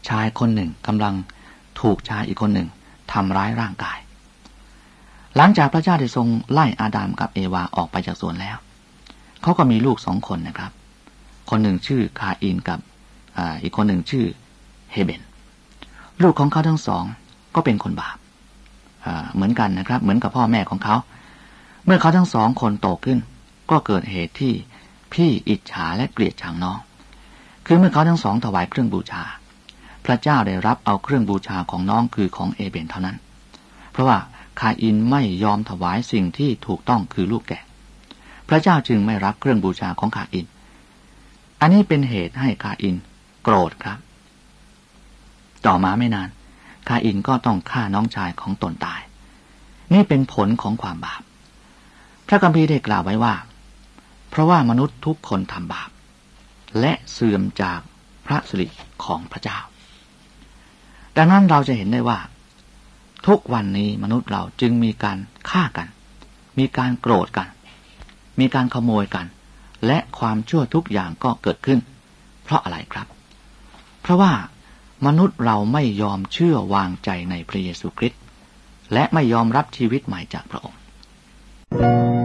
ชายคนหนึ่งกำลังถูกชายอีกคนหนึ่งทำร้ายร่างกายหลังจากพระเจ้าได้ทรงไล่อาดัมกับเอวาออกไปจากสวนแล้วเขาก็มีลูก2 คนนะครับคนหนึ่งชื่อคาอินกับอีกคนหนึ่งชื่อเฮเบนลูกของเขาทั้ง2ก็เป็นคนบาปเหมือนกันนะครับเหมือนกับพ่อแม่ของเขาเมื่อเขาทั้ง2 คนโตขึ้นก็เกิดเหตุที่พี่อิจฉาและเกลียดชังน้องคือเมื่อเขาทั้ง2ถวายเครื่องบูชาพระเจ้าได้รับเอาเครื่องบูชาของน้องคือของเอเบนเท่านั้นเพราะว่าคาอินไม่ยอมถวายสิ่งที่ถูกต้องคือลูกแกะพระเจ้าจึงไม่รับเครื่องบูชาของคาอินอันนี้เป็นเหตุให้คาอินโกรธครับต่อมาไม่นานคาอินก็ต้องฆ่าน้องชายของตนตายนี่เป็นผลของความบาปพระคัมภีร์ได้กล่าวไว้ว่าเพราะว่ามนุษย์ทุกคนทำบาปและเสื่อมจากพระสิริของพระเจ้าดังนั้นเราจะเห็นได้ว่าทุกวันนี้มนุษย์เราจึงมีการฆ่ากันมีการโกรธกันมีการขโมยกันและความชั่วทุกอย่างก็เกิดขึ้นเพราะอะไรครับเพราะว่ามนุษย์เราไม่ยอมเชื่อวางใจในพระเยซูคริสต์และไม่ยอมรับชีวิตใหม่จากพระองค์